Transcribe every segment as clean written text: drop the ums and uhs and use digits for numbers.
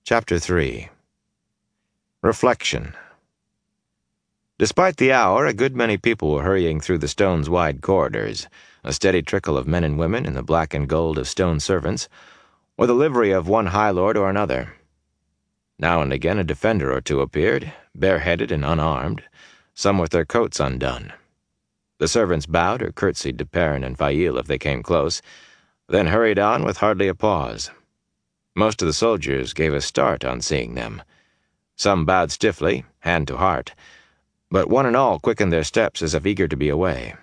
Chapter 3. Reflection. Despite the hour, a good many people were hurrying through the stone's wide corridors, a steady trickle of men and women in the black and gold of stone servants, or the livery of one high lord or another. Now and again a defender or two appeared, bareheaded and unarmed, some with their coats undone. The servants bowed or curtsied to Perrin and Fail if they came close, then hurried on with hardly a pause. Most of the soldiers gave a start on seeing them. Some bowed stiffly, hand to heart, but one and all quickened their steps as if eager to be away.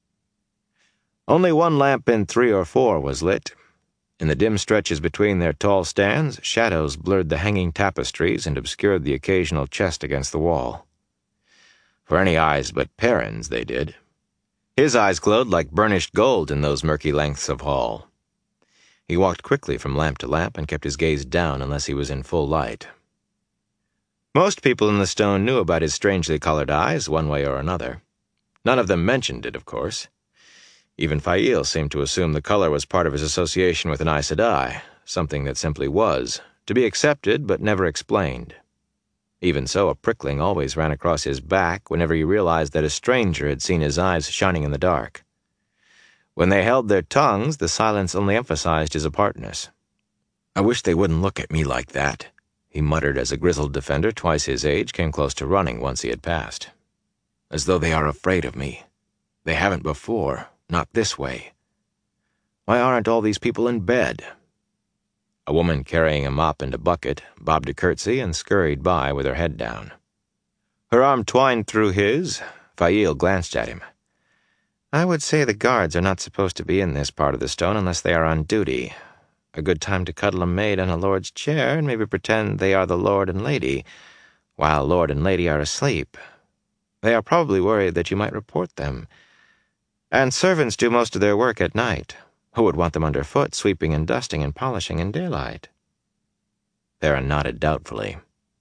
Only one lamp in 3 or 4 was lit. In the dim stretches between their tall stands, shadows blurred the hanging tapestries and obscured the occasional chest against the wall. For any eyes but Perrin's, they did. His eyes glowed like burnished gold in those murky lengths of hall. He walked quickly from lamp to lamp and kept his gaze down unless he was in full light. Most people in the stone knew about his strangely colored eyes, one way or another. None of them mentioned it, of course. Even Fail seemed to assume the color was part of his association with an Aes Sedai, something that simply was, to be accepted but never explained. Even so, a prickling always ran across his back whenever he realized that a stranger had seen his eyes shining in the dark. When they held their tongues, the silence only emphasized his apartness. "I wish they wouldn't look at me like that," he muttered as a grizzled defender twice his age came close to running once he had passed. "As though they are afraid of me. They haven't before, not this way. Why aren't all these people in bed?" A woman carrying a mop and a bucket bobbed a curtsy and scurried by with her head down. Her arm twined through his. Fail glanced at him. "I would say the guards are not supposed to be in this part of the stone unless they are on duty. A good time to cuddle a maid on a lord's chair and maybe pretend they are the lord and lady, while lord and lady are asleep. They are probably worried that you might report them. And servants do most of their work at night. Who would want them underfoot, sweeping and dusting and polishing in daylight?" Perrin nodded doubtfully.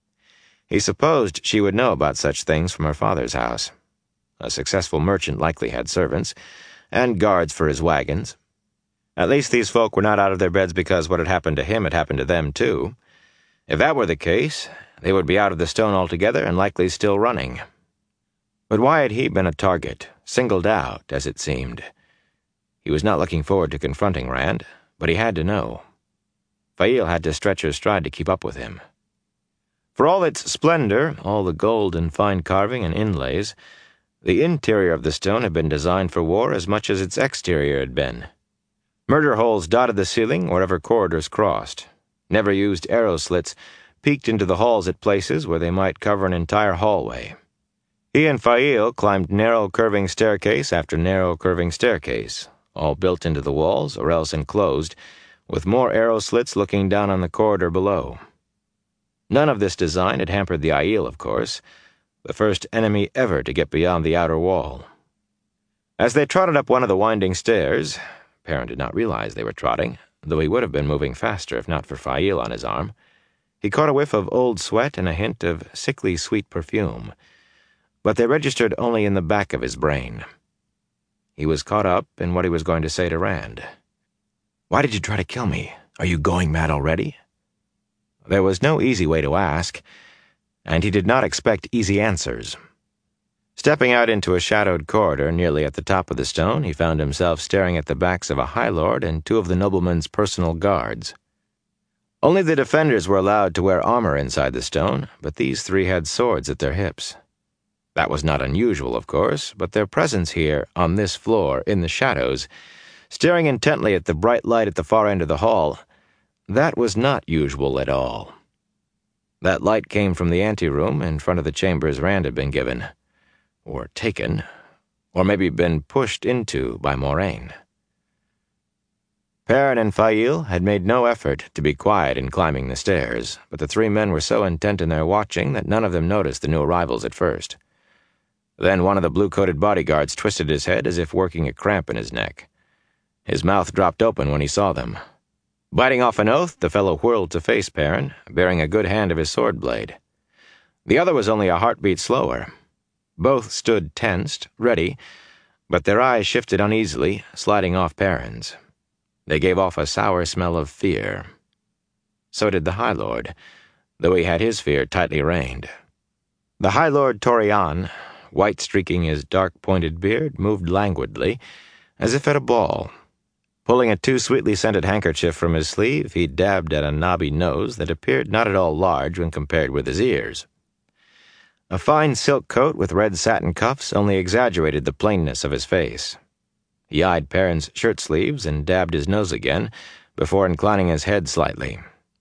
He supposed she would know about such things from her father's house. A successful merchant likely had servants, and guards for his wagons. At least these folk were not out of their beds because what had happened to him had happened to them too. If that were the case, they would be out of the stone altogether and likely still running. But why had he been a target, singled out, as it seemed? He was not looking forward to confronting Rand, but he had to know. Fail had to stretch her stride to keep up with him. For all its splendor, all the gold and fine carving and inlays, the interior of the stone had been designed for war as much as its exterior had been. Murder holes dotted the ceiling wherever corridors crossed. Never-used arrow slits peeked into the halls at places where they might cover an entire hallway. He and Fail climbed narrow curving staircase after narrow curving staircase, all built into the walls or else enclosed, with more arrow slits looking down on the corridor below. None of this design had hampered the Aiel, of course, the first enemy ever to get beyond the outer wall. As they trotted up one of the winding stairs, Perrin did not realize they were trotting, though he would have been moving faster if not for Fail on his arm. He caught a whiff of old sweat and a hint of sickly sweet perfume, but they registered only in the back of his brain. He was caught up in what he was going to say to Rand. "Why did you try to kill me? Are you going mad already?" There was no easy way to ask, and he did not expect easy answers. Stepping out into a shadowed corridor nearly at the top of the stone, he found himself staring at the backs of a High Lord and 2 of the nobleman's personal guards. Only the defenders were allowed to wear armor inside the stone, but these 3 had swords at their hips. That was not unusual, of course, but their presence here, on this floor, in the shadows, staring intently at the bright light at the far end of the hall, that was not usual at all. That light came from the anteroom in front of the chambers Rand had been given, or taken, or maybe been pushed into by Moraine. Perrin and Fail had made no effort to be quiet in climbing the stairs, but the 3 men were so intent in their watching that none of them noticed the new arrivals at first. Then one of the blue-coated bodyguards twisted his head as if working a cramp in his neck. His mouth dropped open when he saw them. Biting off an oath, the fellow whirled to face Perrin, bearing a good hand of his sword blade. The other was only a heartbeat slower. Both stood tensed, ready, but their eyes shifted uneasily, sliding off Perrin's. They gave off a sour smell of fear. So did the High Lord, though he had his fear tightly reined. The High Lord Torian, white streaking his dark-pointed beard, moved languidly, as if at a ball. Pulling a too sweetly scented handkerchief from his sleeve, he dabbed at a knobby nose that appeared not at all large when compared with his ears. A fine silk coat with red satin cuffs only exaggerated the plainness of his face. He eyed Perrin's shirt sleeves and dabbed his nose again, before inclining his head slightly.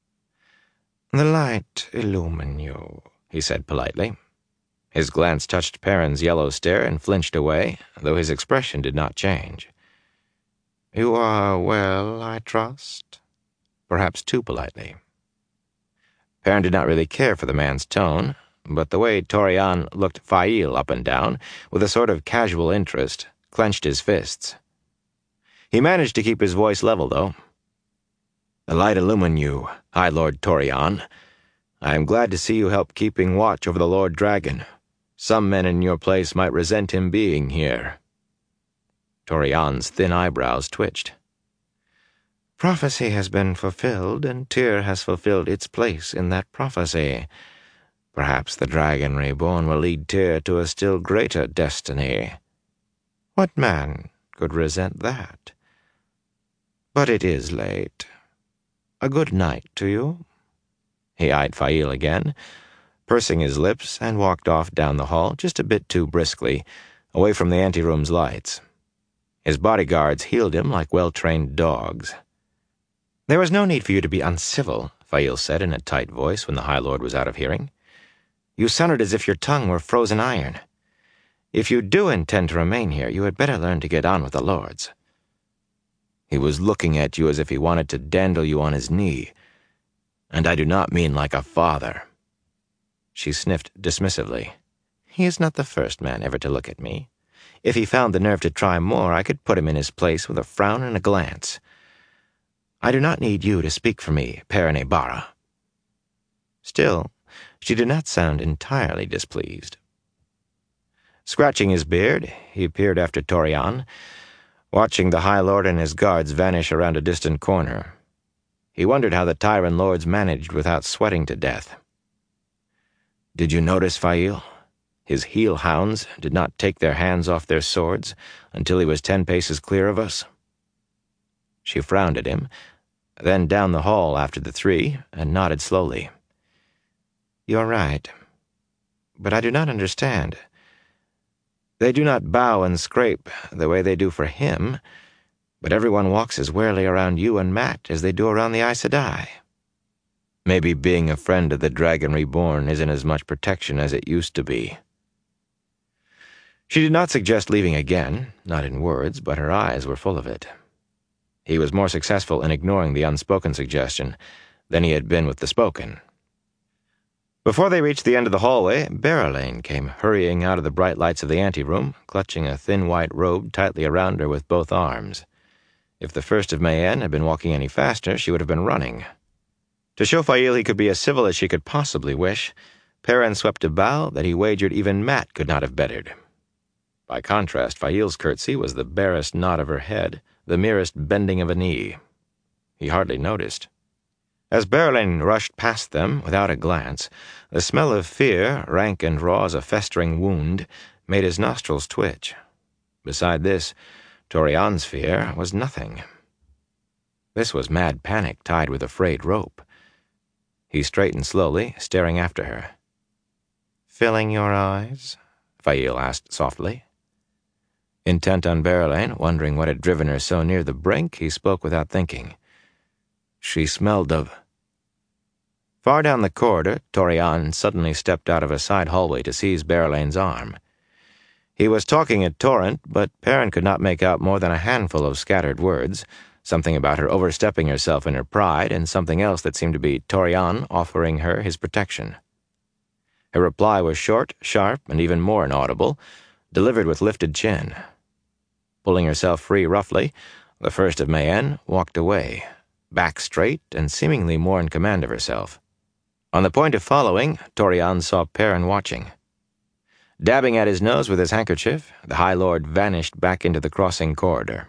"The light illumine you," he said politely. His glance touched Perrin's yellow stare and flinched away, though his expression did not change. "You are well, I trust?" Perhaps too politely. Perrin did not really care for the man's tone, but the way Torian looked Fail up and down, with a sort of casual interest, clenched his fists. He managed to keep his voice level, though. "The light illumine you, High Lord Torian. I am glad to see you help keeping watch over the Lord Dragon. Some men in your place might resent him being here." Torian's thin eyebrows twitched. "Prophecy has been fulfilled, and Tyr has fulfilled its place in that prophecy. Perhaps the Dragon Reborn will lead Tyr to a still greater destiny. What man could resent that? But it is late. A good night to you." He eyed Fail again, pursing his lips, and walked off down the hall just a bit too briskly, away from the anteroom's lights. His bodyguards heeled him like well-trained dogs. "There was no need for you to be uncivil," Fail said in a tight voice when the High Lord was out of hearing. "You sounded as if your tongue were frozen iron. If you do intend to remain here, you had better learn to get on with the lords." "He was looking at you as if he wanted to dandle you on his knee. And I do not mean like a father." She sniffed dismissively. "He is not the first man ever to look at me. If he found the nerve to try more, I could put him in his place with a frown and a glance. I do not need you to speak for me, Perrin Barra." Still, she did not sound entirely displeased. Scratching his beard, he peered after Torian, watching the High Lord and his guards vanish around a distant corner. He wondered how the Tyran lords managed without sweating to death. "Did you notice, Fail? His heel hounds did not take their hands off their swords until he was 10 paces clear of us." She frowned at him, then down the hall after the three, and nodded slowly. "You're right. But I do not understand. They do not bow and scrape the way they do for him, but everyone walks as warily around you and Matt as they do around the Aes Sedai. Maybe being a friend of the Dragon Reborn isn't as much protection as it used to be." She did not suggest leaving again, not in words, but her eyes were full of it. He was more successful in ignoring the unspoken suggestion than he had been with the spoken. Before they reached the end of the hallway, Berelain came hurrying out of the bright lights of the anteroom, clutching a thin white robe tightly around her with both arms. If the First of Mayenne had been walking any faster, she would have been running. To show Fail he could be as civil as she could possibly wish, Perrin swept a bow that he wagered even Matt could not have bettered. By contrast, Fail's curtsy was the barest nod of her head, the merest bending of a knee. He hardly noticed. As Berelain rushed past them without a glance, the smell of fear, rank and raw as a festering wound, made his nostrils twitch. Beside this, Torian's fear was nothing. This was mad panic tied with a frayed rope. He straightened slowly, staring after her. "Filling your eyes?" Fail asked softly. Intent on Berelain, wondering what had driven her so near the brink, he spoke without thinking. "She smelled of—" Far down the corridor, Torian suddenly stepped out of a side hallway to seize Berelain's arm. He was talking in torrent, but Perrin could not make out more than a handful of scattered words, something about her overstepping herself in her pride, and something else that seemed to be Torian offering her his protection. Her reply was short, sharp, and even more inaudible, delivered with lifted chin. Pulling herself free roughly, the First of Mayenne walked away, back straight and seemingly more in command of herself. On the point of following, Torian saw Perrin watching. Dabbing at his nose with his handkerchief, the High Lord vanished back into the crossing corridor.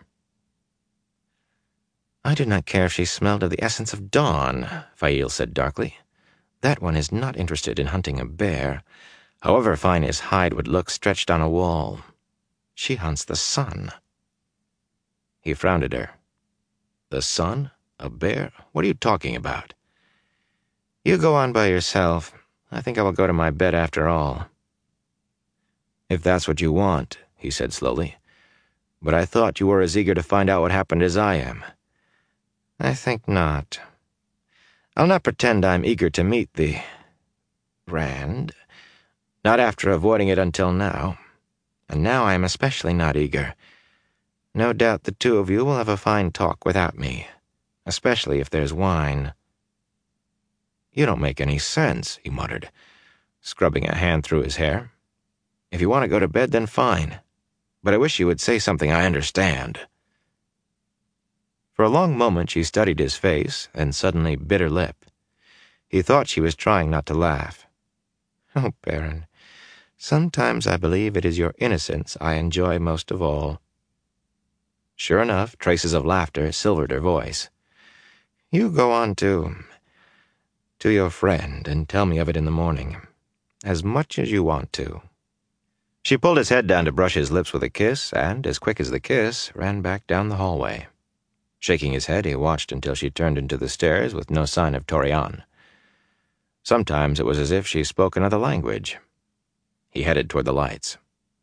"I do not care if she smelled of the essence of dawn," Fail said darkly. That one is not interested in hunting a bear, however fine his hide would look stretched on a wall. She hunts the sun." He frowned at her. "The sun? A bear? What are you talking about?" "You go on by yourself. I think I will go to my bed after all." "If that's what you want," he said slowly. "But I thought you were as eager to find out what happened as I am." "I think not. I'll not pretend I'm eager to meet the Rand. Not after avoiding it until now. And now I am especially not eager. No doubt the two of you will have a fine talk without me, especially if there's wine." "You don't make any sense," he muttered, scrubbing a hand through his hair. "If you want to go to bed, then fine. But I wish you would say something I understand." For a long moment she studied his face, and suddenly bit her lip. He thought she was trying not to laugh. "Oh, Baron, sometimes I believe it is your innocence I enjoy most of all." Sure enough, traces of laughter silvered her voice. "You go on to your friend and tell me of it in the morning, as much as you want to." She pulled his head down to brush his lips with a kiss, and, as quick as the kiss, ran back down the hallway. Shaking his head, he watched until she turned into the stairs with no sign of Torian. Sometimes it was as if she spoke another language. He headed toward the lights.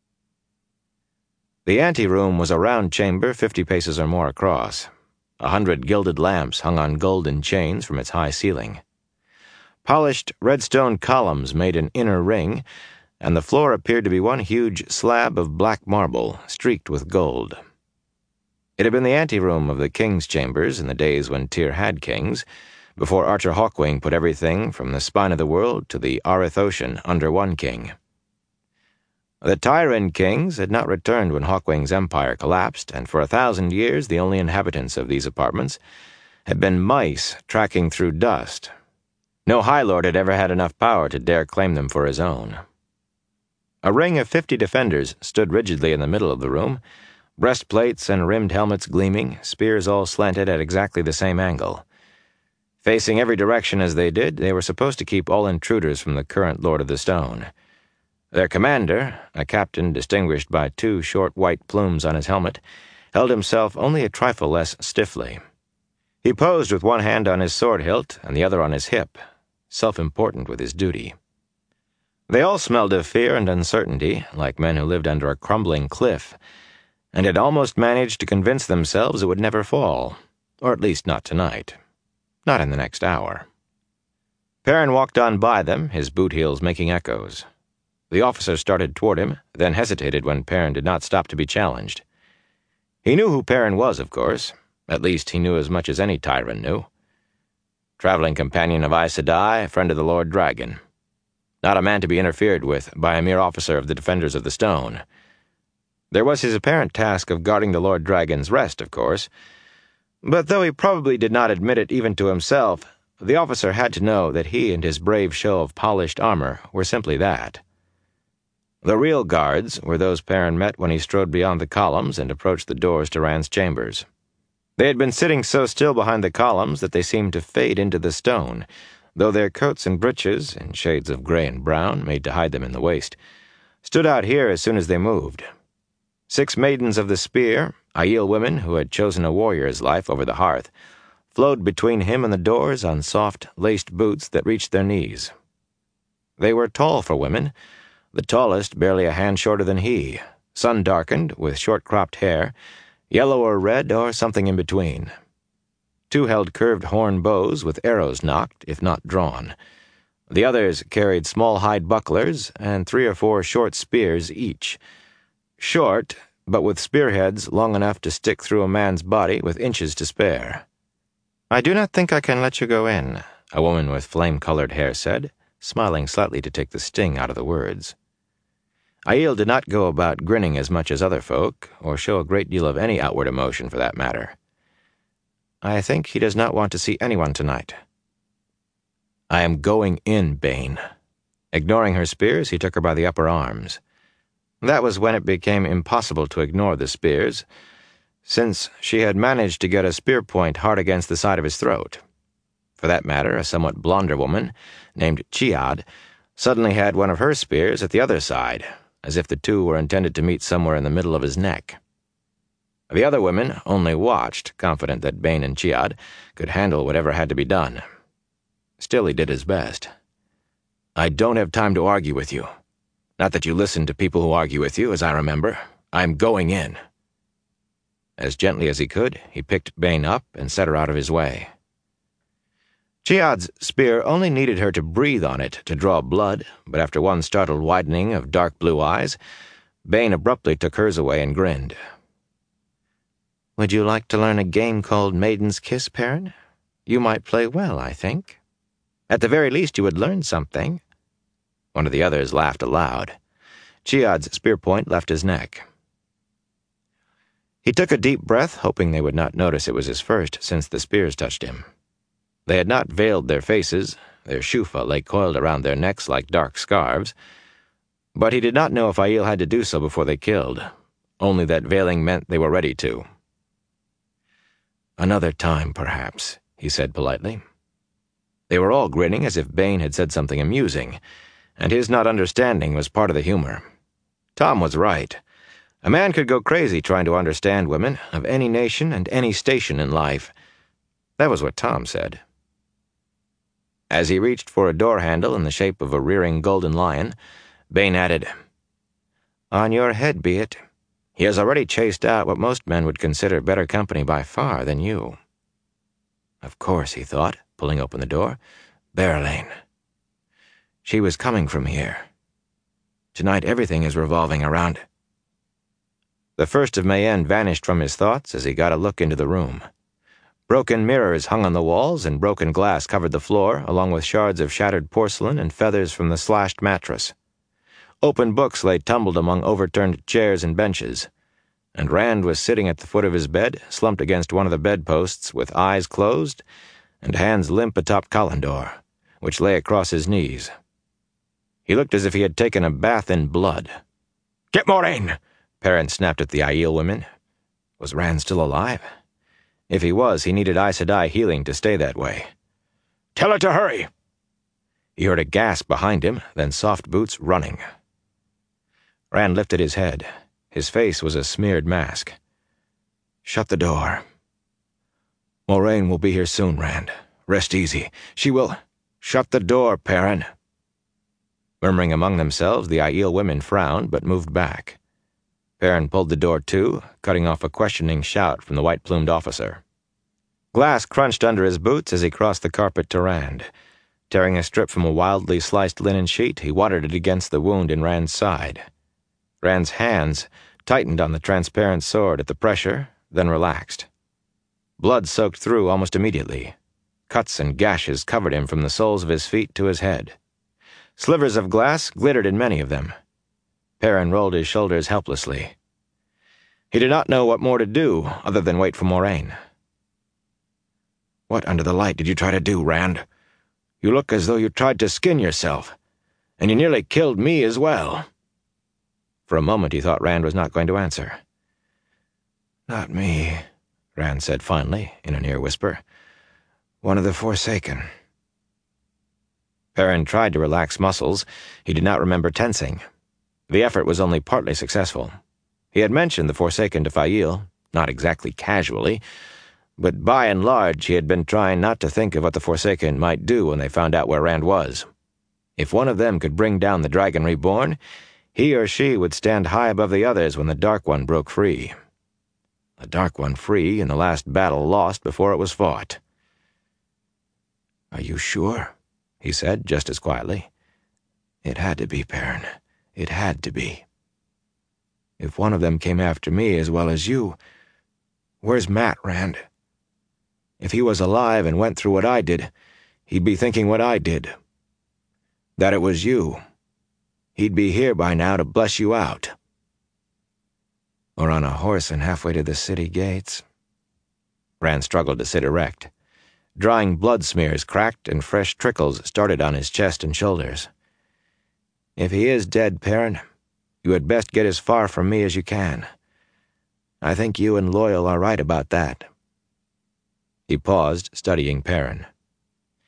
The anteroom was a round chamber 50 paces or more across. 100 gilded lamps hung on golden chains from its high ceiling. Polished redstone columns made an inner ring, and the floor appeared to be one huge slab of black marble, streaked with gold. It had been the anteroom of the king's chambers in the days when Tyr had kings, before Archer Hawkwing put everything from the spine of the world to the Arith Ocean under one king. The Tyran kings had not returned when Hawkwing's empire collapsed, and for 1,000 years the only inhabitants of these apartments had been mice tracking through dust. No High Lord had ever had enough power to dare claim them for his own. A ring of 50 defenders stood rigidly in the middle of the room, breastplates and rimmed helmets gleaming, spears all slanted at exactly the same angle. Facing every direction as they did, they were supposed to keep all intruders from the current Lord of the Stone. Their commander, a captain distinguished by 2 short white plumes on his helmet, held himself only a trifle less stiffly. He posed with one hand on his sword hilt and the other on his hip, self-important with his duty. They all smelled of fear and uncertainty, like men who lived under a crumbling cliff, and had almost managed to convince themselves it would never fall, or at least not tonight. Not in the next hour. Perrin walked on by them, his boot heels making echoes. The officer started toward him, then hesitated when Perrin did not stop to be challenged. He knew who Perrin was, of course. At least he knew as much as any Tyran knew. Traveling companion of Aes Sedai, friend of the Lord Dragon. Not a man to be interfered with by a mere officer of the Defenders of the Stone. There was his apparent task of guarding the Lord Dragon's rest, of course, but though he probably did not admit it even to himself, the officer had to know that he and his brave show of polished armor were simply that. The real guards were those Perrin met when he strode beyond the columns and approached the doors to Rand's chambers. They had been sitting so still behind the columns that they seemed to fade into the stone, though their coats and breeches, in shades of gray and brown made to hide them in the waist, stood out here as soon as they moved. 6 maidens of the spear, Aiel women who had chosen a warrior's life over the hearth, flowed between him and the doors on soft, laced boots that reached their knees. They were tall for women, the tallest barely a hand shorter than he, sun-darkened, with short-cropped hair, yellow or red or something in between. 2 held curved horn bows with arrows nocked, if not drawn. The others carried small hide bucklers and 3 or 4 short spears each. Short, but with spearheads long enough to stick through a man's body with inches to spare. "I do not think I can let you go in," a woman with flame-colored hair said, smiling slightly to take the sting out of the words. Aiel did not go about grinning as much as other folk, or show a great deal of any outward emotion for that matter. "I think he does not want to see anyone tonight." "I am going in, Bane." Ignoring her spears, he took her by the upper arms. That was when it became impossible to ignore the spears, since she had managed to get a spear point hard against the side of his throat. For that matter, a somewhat blonder woman, named Chiad, suddenly had one of her spears at the other side, as if the two were intended to meet somewhere in the middle of his neck. The other women only watched, confident that Bain and Chiad could handle whatever had to be done. Still, he did his best. "I don't have time to argue with you. Not that you listen to people who argue with you, as I remember. I'm going in." As gently as he could, he picked Bain up and set her out of his way. Chiad's spear only needed her to breathe on it to draw blood, but after one startled widening of dark blue eyes, Bain abruptly took hers away and grinned. "Would you like to learn a game called Maiden's Kiss, Perrin? You might play well, I think. At the very least, you would learn something." One of the others laughed aloud. Chiad's spear point left his neck. He took a deep breath, hoping they would not notice it was his first since the spears touched him. They had not veiled their faces, their shufa lay coiled around their necks like dark scarves, but he did not know if Aiel had to do so before they killed, only that veiling meant they were ready to. "Another time, perhaps," he said politely. They were all grinning as if Bain had said something amusing, and his not understanding was part of the humor. Tom was right. A man could go crazy trying to understand women of any nation and any station in life. That was what Tom said. As he reached for a door handle in the shape of a rearing golden lion, Bain added, "On your head be it. He has already chased out what most men would consider better company by far than you." Of course, he thought, pulling open the door. Berelain. She was coming from here. Tonight everything is revolving around. The first of Mayenne vanished from his thoughts as he got a look into the room. Broken mirrors hung on the walls and broken glass covered the floor, along with shards of shattered porcelain and feathers from the slashed mattress. Open books lay tumbled among overturned chairs and benches, and Rand was sitting at the foot of his bed, slumped against one of the bedposts with eyes closed and hands limp atop Callandor, which lay across his knees. He looked as if he had taken a bath in blood. "Get Moraine!" Perrin snapped at the Aiel women. Was Rand still alive? If he was, he needed Aes Sedai healing to stay that way. "Tell her to hurry!" He heard a gasp behind him, then soft boots running. Rand lifted his head. His face was a smeared mask. "Shut the door." "Moraine will be here soon, Rand. Rest easy. She will—" "Shut the door, Perrin." Murmuring among themselves, the Aiel women frowned but moved back. Perrin pulled the door to, cutting off a questioning shout from the white-plumed officer. Glass crunched under his boots as he crossed the carpet to Rand. Tearing a strip from a wildly sliced linen sheet, he watered it against the wound in Rand's side. Rand's hands tightened on the transparent sword at the pressure, then relaxed. Blood soaked through almost immediately. Cuts and gashes covered him from the soles of his feet to his head. Slivers of glass glittered in many of them. Perrin rolled his shoulders helplessly. He did not know what more to do other than wait for Moraine. "What under the light did you try to do, Rand? You look as though you tried to skin yourself, and you nearly killed me as well." For a moment he thought Rand was not going to answer. "Not me," Rand said finally, in a near whisper. "One of the Forsaken." Perrin tried to relax muscles he did not remember tensing. The effort was only partly successful. He had mentioned the Forsaken to Faile, not exactly casually, but by and large he had been trying not to think of what the Forsaken might do when they found out where Rand was. If one of them could bring down the Dragon Reborn, he or she would stand high above the others when the Dark One broke free. The Dark One free in the last battle lost before it was fought. "Are you sure?" he said, just as quietly. "It had to be, Perrin. It had to be. If one of them came after me as well as you, where's Mat, Rand? If he was alive and went through what I did, he'd be thinking what I did. That it was you. He'd be here by now to bless you out. Or on a horse and halfway to the city gates." Rand struggled to sit erect. Drying blood smears cracked and fresh trickles started on his chest and shoulders. "If he is dead, Perrin, you had best get as far from me as you can. I think you and Loial are right about that." He paused, studying Perrin.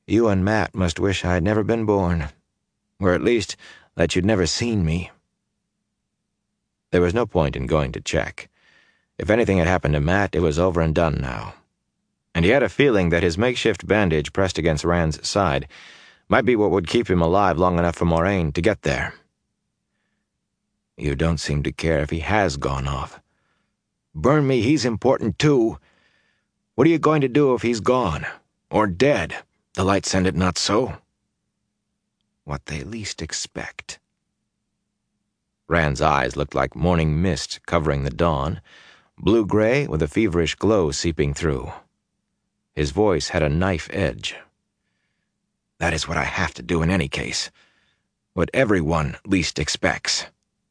You and Matt must wish I'd never been born, or at least that you'd never seen me." There was no point in going to check. If anything had happened to Matt, it was over and done now. And he had a feeling that his makeshift bandage pressed against Rand's side might be what would keep him alive long enough for Moraine to get there. "You don't seem to care if he has gone off." "Burn me, he's important too. What are you going to do if he's gone? Or dead? The lights send it not so." What they least expect. Rand's eyes looked like morning mist covering the dawn, blue-gray with a feverish glow seeping through. His voice had a knife edge. "That is what I have to do in any case. What everyone least expects."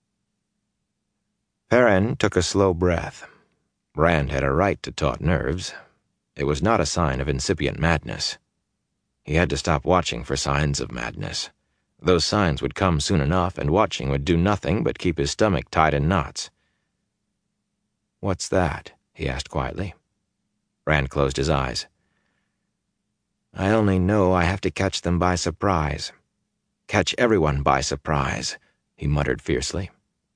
Perrin took a slow breath. Rand had a right to taut nerves. It was not a sign of incipient madness. He had to stop watching for signs of madness. Those signs would come soon enough, and watching would do nothing but keep his stomach tied in knots. "What's that?" he asked quietly. Rand closed his eyes. "I only know I have to catch them by surprise. Catch everyone by surprise," he muttered fiercely.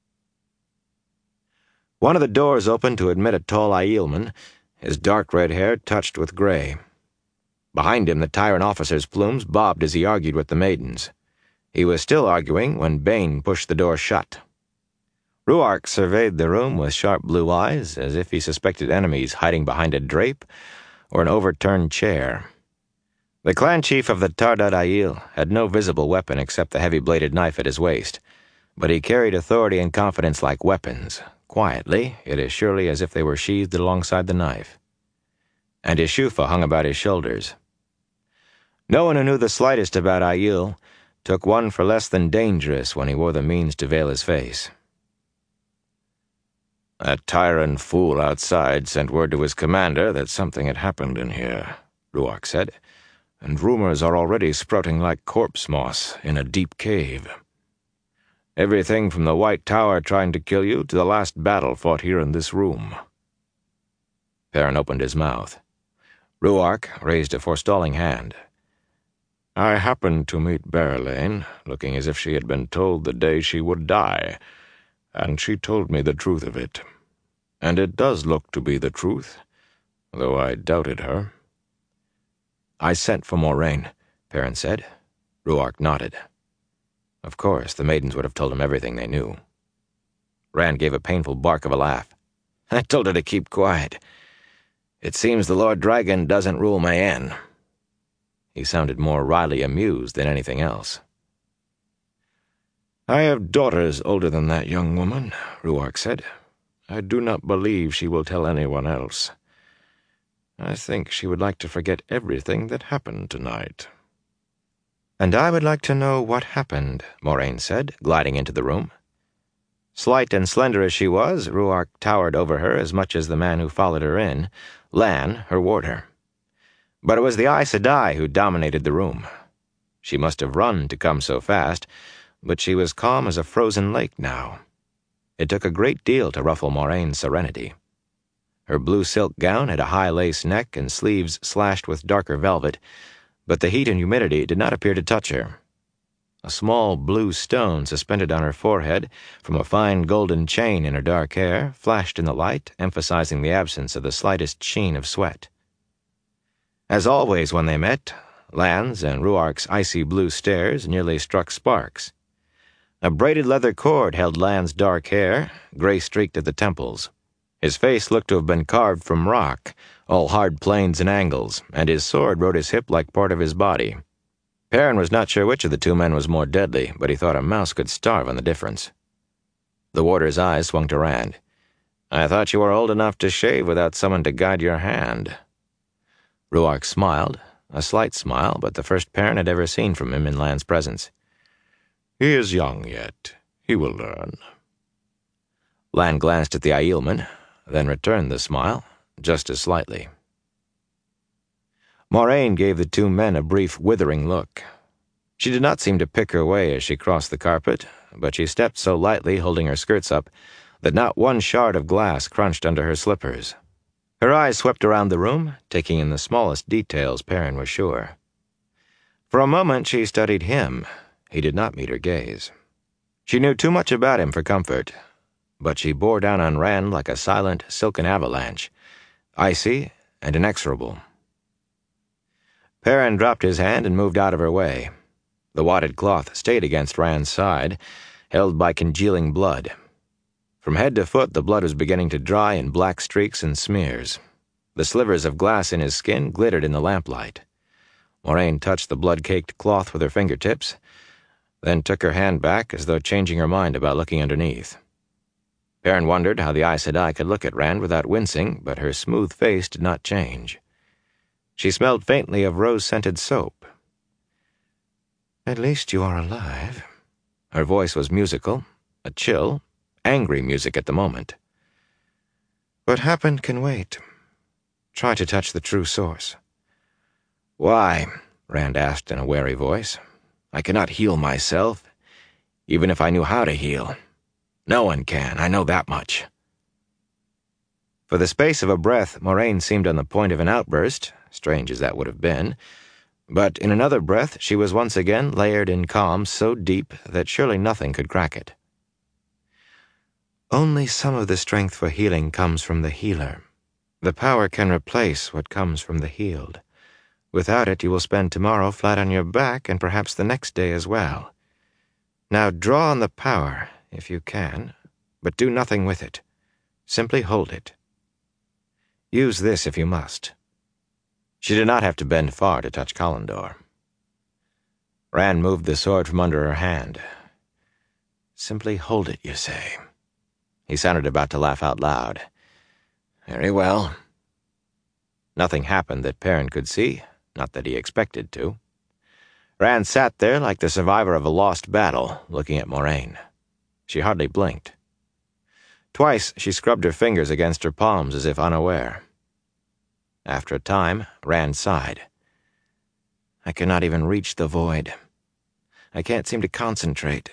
One of the doors opened to admit a tall Aielman, his dark red hair touched with gray. Behind him, the tyrant officer's plumes bobbed as he argued with the maidens. He was still arguing when Bane pushed the door shut. Ruark surveyed the room with sharp blue eyes, as if he suspected enemies hiding behind a drape or an overturned chair. The clan chief of the Tardad Aiel had no visible weapon except the heavy-bladed knife at his waist, but he carried authority and confidence like weapons, quietly, yet as surely as if they were sheathed alongside the knife. And his shufa hung about his shoulders. No one who knew the slightest about Aiel took one for less than dangerous when he wore the means to veil his face. "That tyrant fool outside sent word to his commander that something had happened in here," Ruark said, "and rumors are already sprouting like corpse moss in a deep cave. Everything from the White Tower trying to kill you to the last battle fought here in this room." Perrin opened his mouth. Ruark raised a forestalling hand. "I happened to meet Berelain, looking as if she had been told the day she would die, and she told me the truth of it. And it does look to be the truth, though I doubted her." "I sent for Moraine," Perrin said. Ruark nodded. Of course, the maidens would have told him everything they knew. Rand gave a painful bark of a laugh. "I told her to keep quiet. It seems the Lord Dragon doesn't rule Mayenne." He sounded more wryly amused than anything else. "I have daughters older than that young woman," Ruark said. "I do not believe she will tell anyone else. I think she would like to forget everything that happened tonight." "And I would like to know what happened," Moraine said, gliding into the room. Slight and slender as she was, Ruark towered over her as much as the man who followed her in, Lan, her warder. But it was the Aes Sedai who dominated the room. She must have run to come so fast, but she was calm as a frozen lake now. It took a great deal to ruffle Moraine's serenity. Her blue silk gown had a high lace neck and sleeves slashed with darker velvet, but the heat and humidity did not appear to touch her. A small blue stone suspended on her forehead from a fine golden chain in her dark hair flashed in the light, emphasizing the absence of the slightest sheen of sweat. As always when they met, Lan's and Ruark's icy blue stares nearly struck sparks. A braided leather cord held Lan's dark hair, gray-streaked at the temples. His face looked to have been carved from rock, all hard planes and angles, and his sword rode his hip like part of his body. Perrin was not sure which of the two men was more deadly, but he thought a mouse could starve on the difference. The warder's eyes swung to Rand. "I thought you were old enough to shave without someone to guide your hand." Ruark smiled, a slight smile, but the first Perrin had ever seen from him in Lan's presence. "He is young yet. He will learn." Lan glanced at the Aielman, then returned the smile, just as slightly. Moraine gave the two men a brief, withering look. She did not seem to pick her way as she crossed the carpet, but she stepped so lightly, holding her skirts up, that not one shard of glass crunched under her slippers. Her eyes swept around the room, taking in the smallest details, Perrin was sure. For a moment she studied him. He did not meet her gaze. She knew too much about him for comfort, but she bore down on Rand like a silent, silken avalanche, icy and inexorable. Perrin dropped his hand and moved out of her way. The wadded cloth stayed against Rand's side, held by congealing blood. From head to foot the blood was beginning to dry in black streaks and smears. The slivers of glass in his skin glittered in the lamplight. Moraine touched the blood-caked cloth with her fingertips, then took her hand back as though changing her mind about looking underneath. Perrin wondered how the Aes Sedai could look at Rand without wincing, but her smooth face did not change. She smelled faintly of rose-scented soap. "At least you are alive." Her voice was musical, a chill, angry music at the moment. "What happened can wait. Try to touch the true source." "Why?" Rand asked in a wary voice. "I cannot heal myself, even if I knew how to heal. No one can, I know that much." For the space of a breath, Moraine seemed on the point of an outburst, strange as that would have been, but in another breath she was once again layered in calm so deep that surely nothing could crack it. "Only some of the strength for healing comes from the healer. The power can replace what comes from the healed. Without it, you will spend tomorrow flat on your back and perhaps the next day as well. Now draw on the power, if you can, but do nothing with it. Simply hold it. Use this if you must." She did not have to bend far to touch Callandor. Rand moved the sword from under her hand. "Simply hold it, you say?" He sounded about to laugh out loud. "Very well." Nothing happened that Perrin could see, not that he expected to. Rand sat there like the survivor of a lost battle, looking at Moraine. She hardly blinked. Twice she scrubbed her fingers against her palms as if unaware. After a time, Rand sighed. "I cannot even reach the void. I can't seem to concentrate."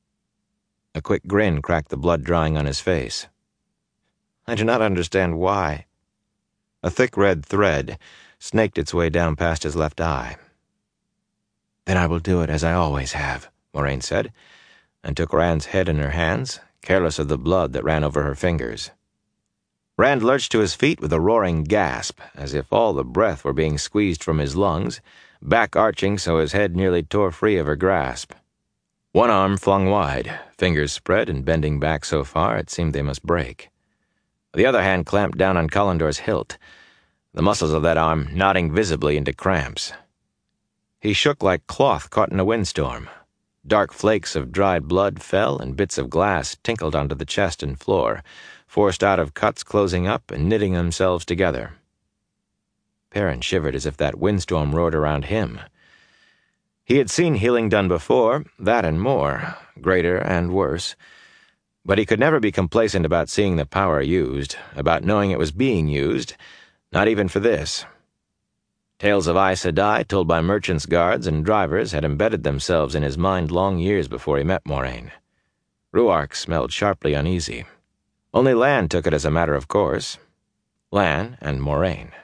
A quick grin cracked the blood drying on his face. "I do not understand why." A thick red thread snaked its way down past his left eye. "Then I will do it as I always have," Moraine said, and took Rand's head in her hands, careless of the blood that ran over her fingers. Rand lurched to his feet with a roaring gasp, as if all the breath were being squeezed from his lungs, back arching so his head nearly tore free of her grasp. One arm flung wide, fingers spread and bending back so far it seemed they must break. The other hand clamped down on Callandor's hilt, the muscles of that arm knotting visibly into cramps. He shook like cloth caught in a windstorm. Dark flakes of dried blood fell and bits of glass tinkled onto the chest and floor, forced out of cuts closing up and knitting themselves together. Perrin shivered as if that windstorm roared around him. He had seen healing done before, that and more, greater and worse, but he could never be complacent about seeing the power used, about knowing it was being used, not even for this. Tales of Aes Sedai told by merchants' guards and drivers had embedded themselves in his mind long years before he met Moraine. Rhuarc smelled sharply uneasy. Only Lan took it as a matter of course. Lan and Moraine.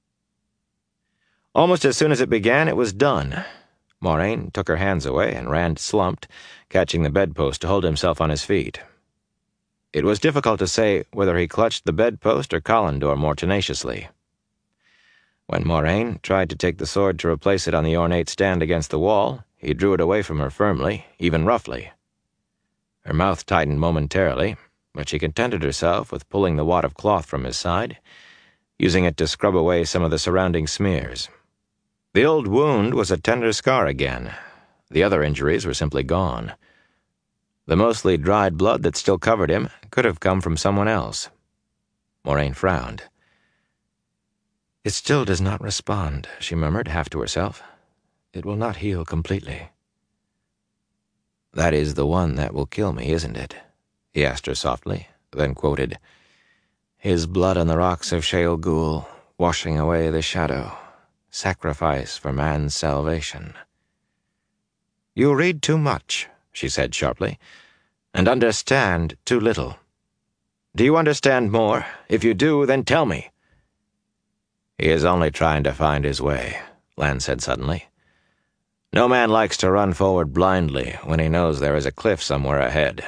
Almost as soon as it began, it was done. Moraine took her hands away, and Rand slumped, catching the bedpost to hold himself on his feet. It was difficult to say whether he clutched the bedpost or Callandor more tenaciously. When Moraine tried to take the sword to replace it on the ornate stand against the wall, he drew it away from her firmly, even roughly. Her mouth tightened momentarily, but she contented herself with pulling the wad of cloth from his side, using it to scrub away some of the surrounding smears. The old wound was a tender scar again. The other injuries were simply gone. The mostly dried blood that still covered him could have come from someone else. Moraine frowned. "It still does not respond," she murmured, half to herself. "It will not heal completely." "That is the one that will kill me, isn't it?" he asked her softly, then quoted, "His blood on the rocks of Shale Ghul, washing away the shadow, sacrifice for man's salvation." "You read too much," she said sharply, "and understand too little. Do you understand more? If you do, then tell me." "He is only trying to find his way," Lan said suddenly. No man likes to run forward blindly when he knows there is a cliff somewhere ahead.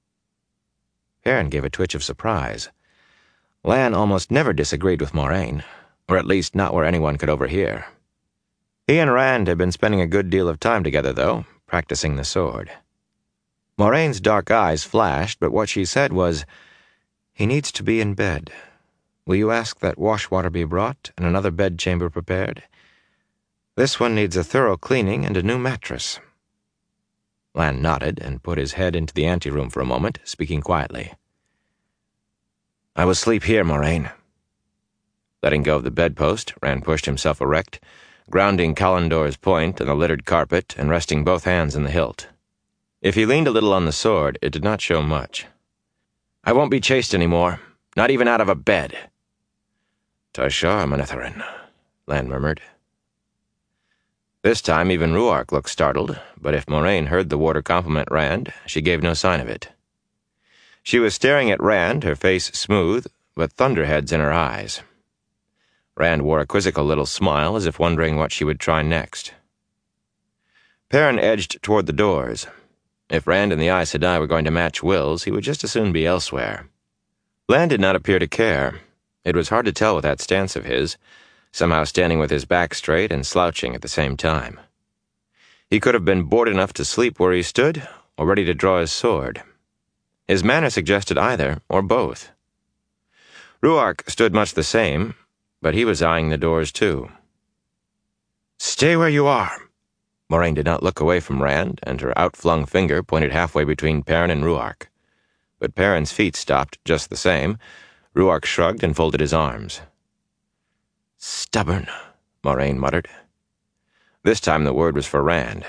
Perrin gave a twitch of surprise. Lan almost never disagreed with Moraine, or at least not where anyone could overhear. He and Rand had been spending a good deal of time together, though, practicing the sword. Moraine's dark eyes flashed, but what she said was, "He needs to be in bed. Will you ask that wash-water be brought and another bedchamber prepared? This one needs a thorough cleaning and a new mattress." Lan nodded and put his head into the anteroom for a moment, speaking quietly. "I will sleep here, Moraine." Letting go of the bedpost, Rand pushed himself erect, grounding Callandor's point on the littered carpet and resting both hands in the hilt. If he leaned a little on the sword, it did not show much. "I won't be chased anymore, not even out of a bed." "Tashar Manetheren," Lan murmured. This time even Rhuarc looked startled, but if Moraine heard the warder compliment Rand, she gave no sign of it. She was staring at Rand, her face smooth, but thunderheads in her eyes. Rand wore a quizzical little smile, as if wondering what she would try next. Perrin edged toward the doors. If Rand and the Aes Sedai were going to match wills, he would just as soon be elsewhere. Lan did not appear to care. It was hard to tell with that stance of his, somehow standing with his back straight and slouching at the same time. He could have been bored enough to sleep where he stood, or ready to draw his sword. His manner suggested either, or both. Rhuarc stood much the same, but he was eyeing the doors too. "Stay where you are." Moraine did not look away from Rand, and her outflung finger pointed halfway between Perrin and Rhuarc. But Perrin's feet stopped just the same. Rhuarc shrugged and folded his arms. "Stubborn," Moraine muttered. This time the word was for Rand.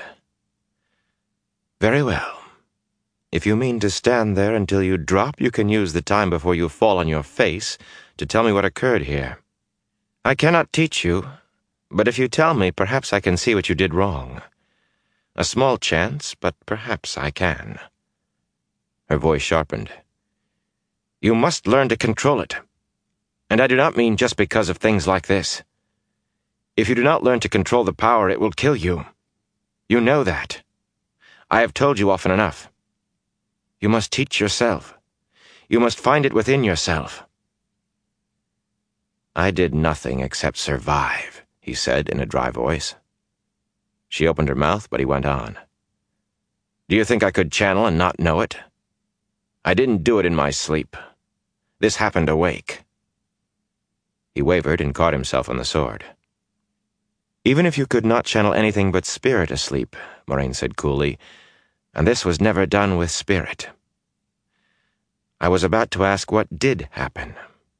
"Very well. If you mean to stand there until you drop, you can use the time before you fall on your face to tell me what occurred here. I cannot teach you, but if you tell me, perhaps I can see what you did wrong. A small chance, but perhaps I can." Her voice sharpened. "You must learn to control it. And I do not mean just because of things like this. If you do not learn to control the power, it will kill you. You know that. I have told you often enough. You must teach yourself. You must find it within yourself." "I did nothing except survive," he said in a dry voice. She opened her mouth, but he went on. "Do you think I could channel and not know it? I didn't do it in my sleep. This happened awake." He wavered and caught himself on the sword. "Even if you could not channel anything but spirit asleep," Moraine said coolly, "and this was never done with spirit. I was about to ask what did happen."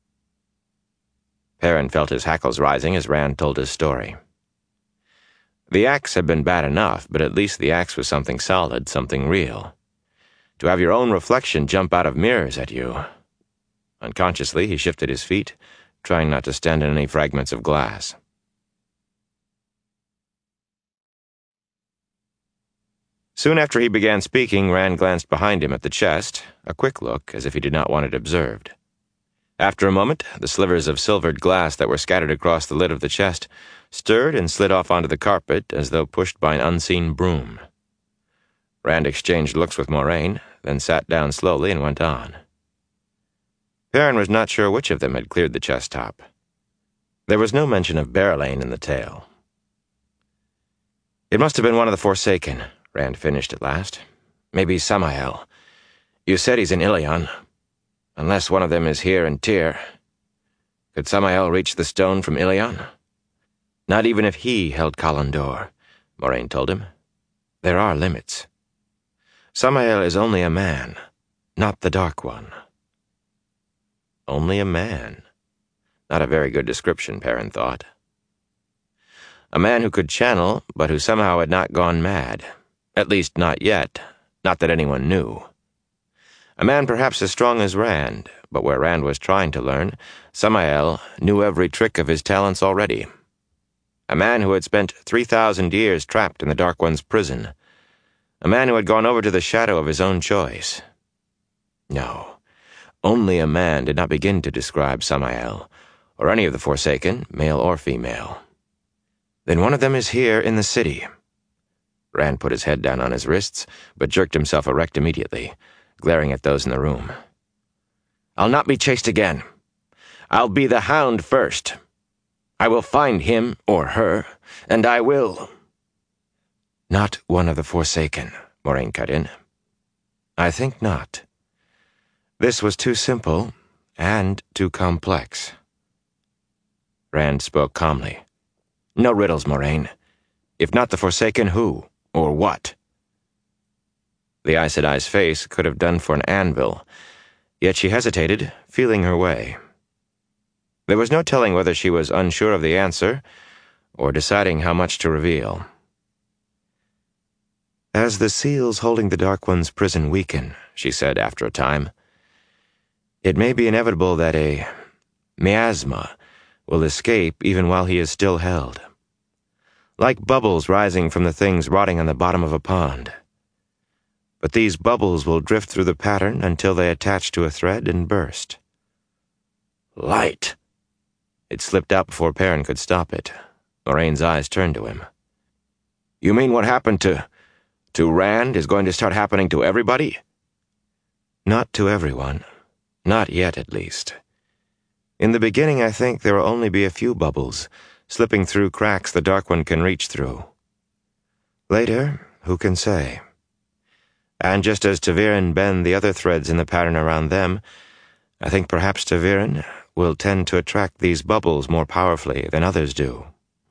Perrin felt his hackles rising as Rand told his story. The axe had been bad enough, but at least the axe was something solid, something real. To have your own reflection jump out of mirrors at you. Unconsciously, he shifted his feet, trying not to stand in any fragments of glass. Soon after he began speaking, Rand glanced behind him at the chest, a quick look, as if he did not want it observed. After a moment, the slivers of silvered glass that were scattered across the lid of the chest stirred and slid off onto the carpet as though pushed by an unseen broom. Rand exchanged looks with Moraine, then sat down slowly and went on. Perrin was not sure which of them had cleared the chest top. There was no mention of Berelain in the tale. "It must have been one of the Forsaken," Rand finished at last. "Maybe Samael. You said he's in Ilion. Unless one of them is here in Tyr. Could Samael reach the stone from Ilion?" "Not even if he held Callandor," Moraine told him. "There are limits. Samael is only a man, not the Dark One." Only a man. Not a very good description, Perrin thought. A man who could channel, but who somehow had not gone mad. At least not yet, not that anyone knew. A man perhaps as strong as Rand, but where Rand was trying to learn, Samael knew every trick of his talents already. A man who had spent 3,000 years trapped in the Dark One's prison. A man who had gone over to the shadow of his own choice. No. Only a man did not begin to describe Samael, or any of the Forsaken, male or female. "Then one of them is here in the city. Rand put his head down on his wrists, but jerked himself erect immediately, glaring at those in the room. "I'll not be chased again. I'll be the Hound first. I will find him or her, and I will—" "Not one of the Forsaken," Moraine cut in. "I think not. This was too simple and too complex." Rand spoke calmly. "No riddles, Moraine. If not the Forsaken, who? Or what?" The Aes Sedai's face could have done for an anvil, yet she hesitated, feeling her way. There was no telling whether she was unsure of the answer or deciding how much to reveal. "As the seals holding the Dark One's prison weaken," she said after a time, "it may be inevitable that a miasma will escape even while he is still held. Like bubbles rising from the things rotting on the bottom of a pond. But these bubbles will drift through the pattern until they attach to a thread and burst." "Light!" It slipped out before Perrin could stop it. Moraine's eyes turned to him. "You mean what happened to Rand is going to start happening to everybody?" "Not to everyone. Not yet, at least. In the beginning, I think there will only be a few bubbles, slipping through cracks the Dark One can reach through. Later, who can say? And just as ta'veren bend the other threads in the pattern around them, I think perhaps ta'veren will tend to attract these bubbles more powerfully than others do."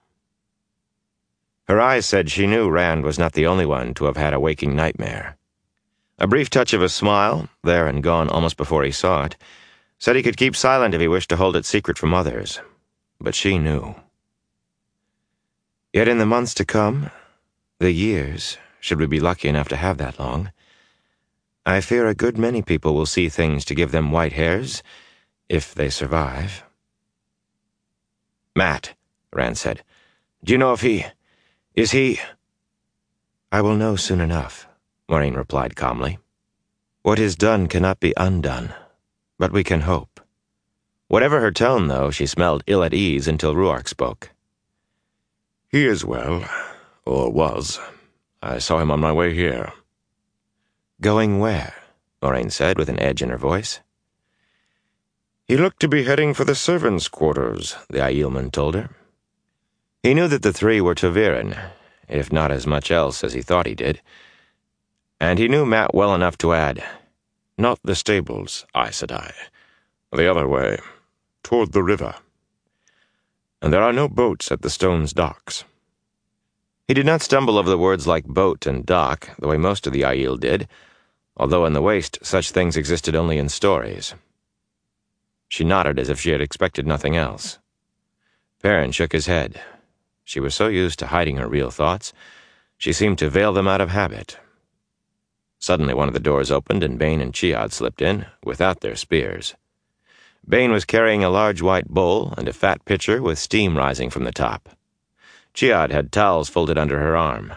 Her eyes said she knew Rand was not the only one to have had a waking nightmare. A brief touch of a smile, there and gone almost before he saw it, said he could keep silent if he wished to hold it secret from others. But she knew. Yet in the months to come, the years, should we be lucky enough to have that long, I fear a good many people will see things to give them white hairs, if they survive. "Mat," Rand said, "do you know if is he—" "I will know soon enough," Moraine replied calmly. "What is done cannot be undone, but we can hope." Whatever her tone, though, she smelled ill at ease until Ruark spoke. "He is well, or was. I saw him on my way here." "Going where?" Moraine said with an edge in her voice. "He looked to be heading for the servants' quarters," the Aielman told her. He knew that the three were ta'veren, if not as much else as he thought he did. And he knew Mat well enough to add, "Not the stables, Aes Sedai. The other way, toward the river. And there are no boats at the Stone's docks." He did not stumble over the words like boat and dock, the way most of the Aiel did, although in the Waste such things existed only in stories. She nodded as if she had expected nothing else. Perrin shook his head. She was so used to hiding her real thoughts, she seemed to veil them out of habit. Suddenly one of the doors opened and Bane and Chiad slipped in, without their spears. Bane was carrying a large white bowl and a fat pitcher with steam rising from the top. Chiad had towels folded under her arm.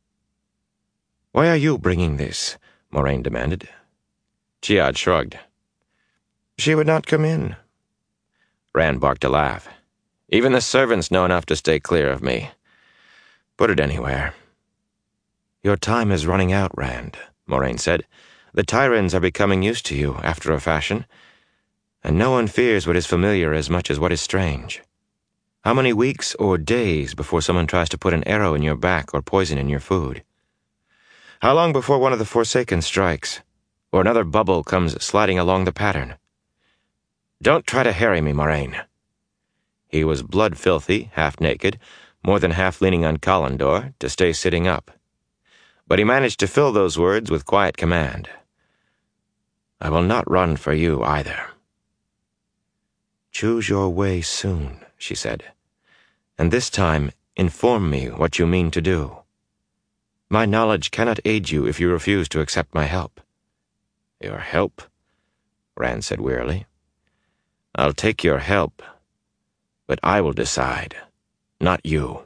"Why are you bringing this?" Moraine demanded. Chiad shrugged. "She would not come in." Rand barked a laugh. "Even the servants know enough to stay clear of me. Put it anywhere." "Your time is running out, Rand," Moraine said. "The Tyrans are becoming used to you, after a fashion, and no one fears what is familiar as much as what is strange. How many weeks or days before someone tries to put an arrow in your back or poison in your food? How long before one of the Forsaken strikes, or another bubble comes sliding along the pattern? Don't try to harry me, Moraine." He was blood-filthy, half-naked, more than half leaning on Callandor to stay sitting up. But he managed to fill those words with quiet command. "I will not run for you either." "Choose your way soon," she said. "And this time, inform me what you mean to do. My knowledge cannot aid you if you refuse to accept my help." "Your help?" Rand said wearily. "I'll take your help, but I will decide, not you."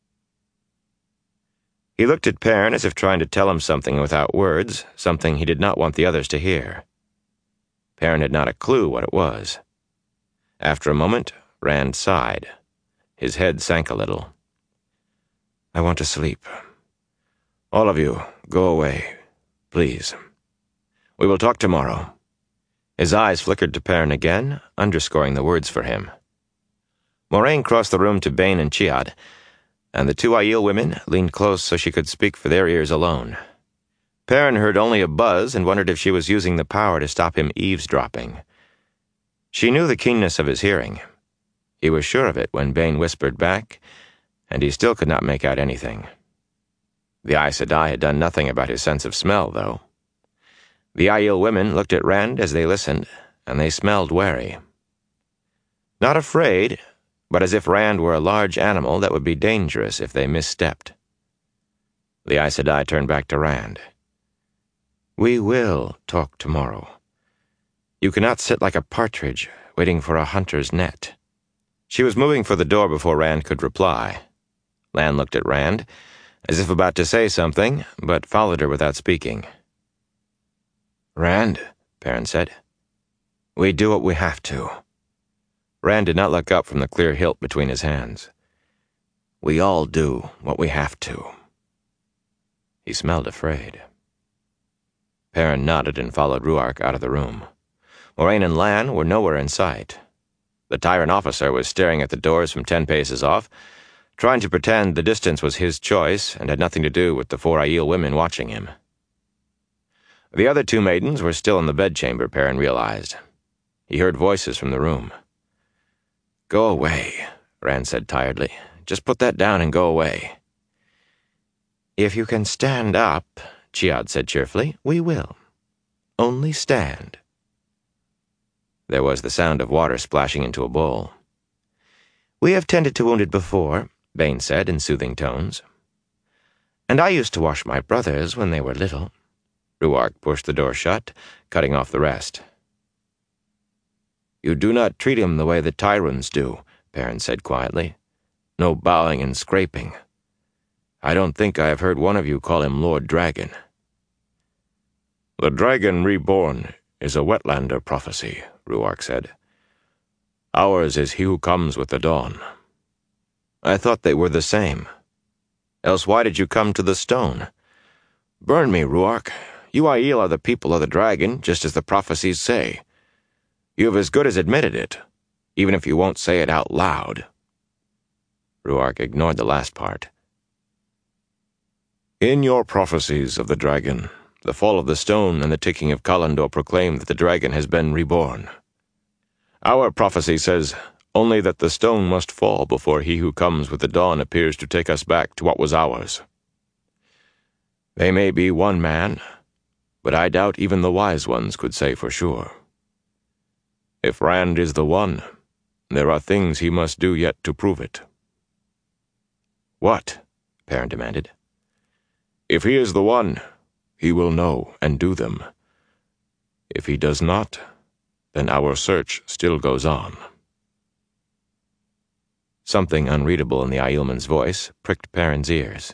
He looked at Perrin as if trying to tell him something without words, something he did not want the others to hear. Perrin had not a clue what it was. After a moment, Rand sighed. His head sank a little. "I want to sleep. All of you, go away, please. We will talk tomorrow." His eyes flickered to Perrin again, underscoring the words for him. Moraine crossed the room to Bain and Chiad, and the two Aiel women leaned close so she could speak for their ears alone. Perrin heard only a buzz and wondered if she was using the power to stop him eavesdropping. She knew the keenness of his hearing. He was sure of it when Bain whispered back, and he still could not make out anything. The Aes Sedai had done nothing about his sense of smell, though. The Aiel women looked at Rand as they listened, and they smelled wary. Not afraid, but as if Rand were a large animal that would be dangerous if they misstepped. The Aes Sedai turned back to Rand. "We will talk tomorrow. You cannot sit like a partridge, waiting for a hunter's net." She was moving for the door before Rand could reply. Lan looked at Rand, as if about to say something, but followed her without speaking. "Rand," Perrin said, "we do what we have to." Rand did not look up from the clear hilt between his hands. "We all do what we have to." He smelled afraid. Perrin nodded and followed Rhuarc out of the room. Moraine and Lan were nowhere in sight. The tyrant officer was staring at the doors from 10 paces off, trying to pretend the distance was his choice and had nothing to do with the 4 Aiel women watching him. The other 2 maidens were still in the bedchamber, Perrin realized. He heard voices from the room. "Go away," Rand said tiredly. "Just put that down and go away." "If you can stand up," Chiad said cheerfully, "we will. Only stand." There was the sound of water splashing into a bowl. "We have tended to wounded before," Bain said in soothing tones. "And I used to wash my brothers when they were little." Rhuarc pushed the door shut, cutting off the rest. "You do not treat him the way the Tyrants do," Perrin said quietly. "No bowing and scraping. I don't think I have heard one of you call him Lord Dragon." "The Dragon Reborn is a Wetlander prophecy," Rhuarc said. "Ours is he who comes with the dawn." "I thought they were the same. Else why did you come to the stone? Burn me, Rhuarc. You Aiel are the people of the dragon, just as the prophecies say. You have as good as admitted it, even if you won't say it out loud." Rhuarc ignored the last part. "In your prophecies of the dragon, the fall of the stone and the ticking of Kalandor proclaim that the dragon has been reborn. Our prophecy says only that the stone must fall before he who comes with the dawn appears to take us back to what was ours. They may be one man, but I doubt even the wise ones could say for sure. If Rand is the one, there are things he must do yet to prove it." "What?" Perrin demanded. "If he is the one, he will know and do them. If he does not, then our search still goes on." Something unreadable in the Aielman's voice pricked Perrin's ears.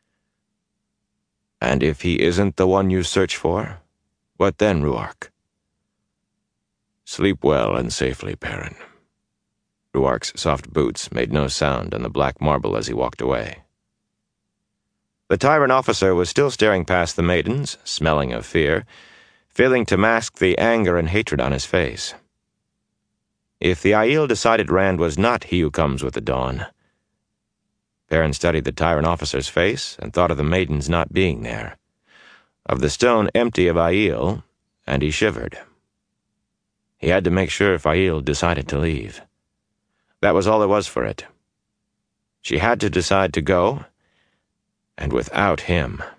"And if he isn't the one you search for, what then, Rhuarc?" "Sleep well and safely, Perrin." Rhuarc's soft boots made no sound on the black marble as he walked away. The tyrant officer was still staring past the maidens, smelling of fear, failing to mask the anger and hatred on his face. If the Aiel decided Rand was not he who comes with the dawn, Perrin studied the tyrant officer's face and thought of the maidens not being there, of the stone empty of Aiel, and he shivered. He had to make sure if Aiel decided to leave. That was all there was for it. She had to decide to go, and without him.